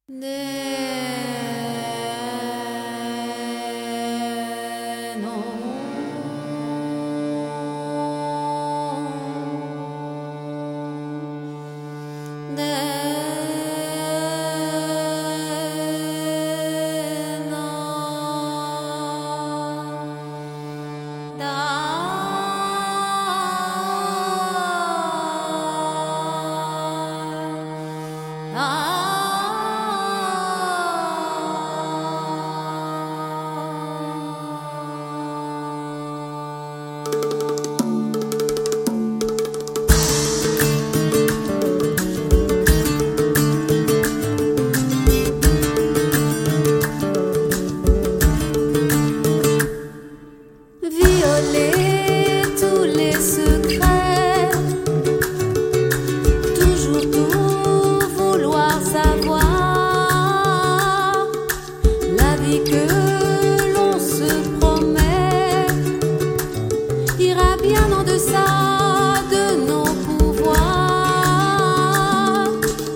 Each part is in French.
Violer tous les secrets, toujours tout vouloir savoir, la vie que l'on se promet ira bien en deçà de nos pouvoirs.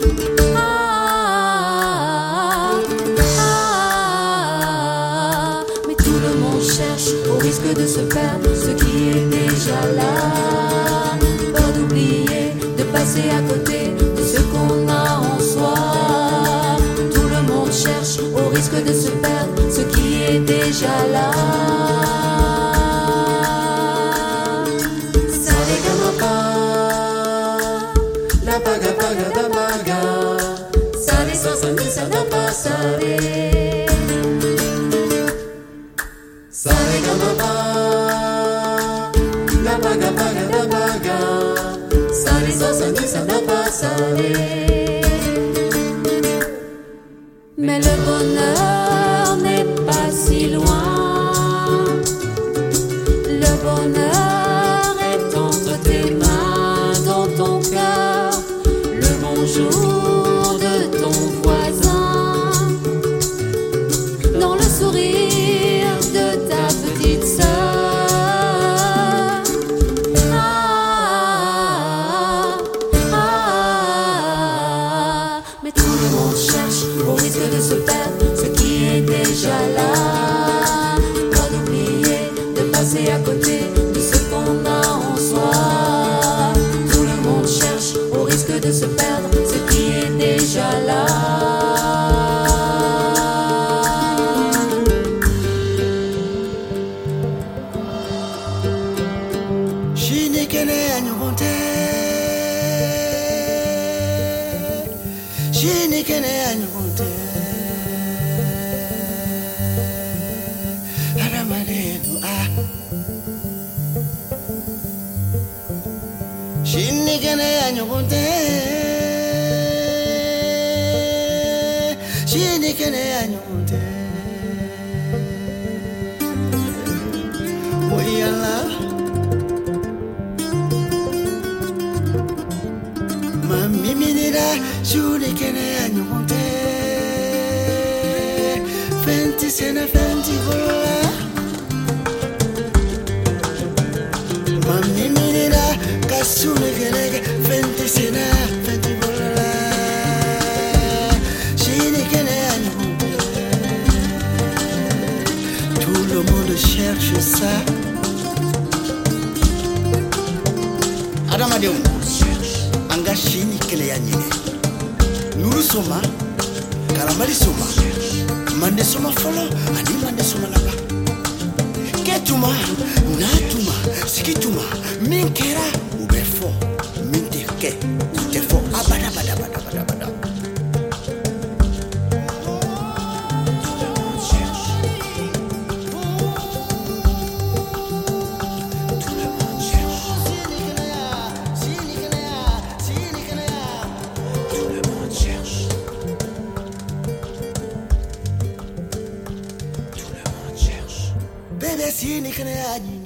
Mais tout le monde cherche au risque de se perdre ce qui est déjà là, peur d'oublier, de passer à côté de ce qu'on a en soi. Tout le monde cherche au risque de se perdre ce qui est déjà là. Saregama, la paga paga da paga, sare sa sa ni sa da pa sare. Saregama, la paga paga da paga, sare sa sa ni sa da pa sare. Mais le bonheur n'est pas si loin. Le bonheur est entre tes mains, dans ton cœur, le bonjour de ton voisin, dans le sourire de ta petite sœur. Mais tout le monde cherche au risque de se perdre ce qui est déjà là, pas d'oublier, de passer à côté de ce qu'on a en soi. Tout le monde cherche au risque de se perdre ce qui est déjà là. Shinikene anyugonte, shinikene anyugonte, aramadenu ah. Shinikene anyugonte, shinikene anyugonte, oyala. Miminira, juli kene anyugonte, fenti sena fenti vola. Miminira, kasune kelege, fenti sena fenti vola. Jini kene anyugonte, tout le monde cherche ça. Adamadeum. Anga shini kele ya nyine nuru soma kalambali soma mande soma folo ani mande soma laba ketuma natuma sikituma minkera ubefo minteke utefo abada bada bada bada bada. Bébé, si ni kene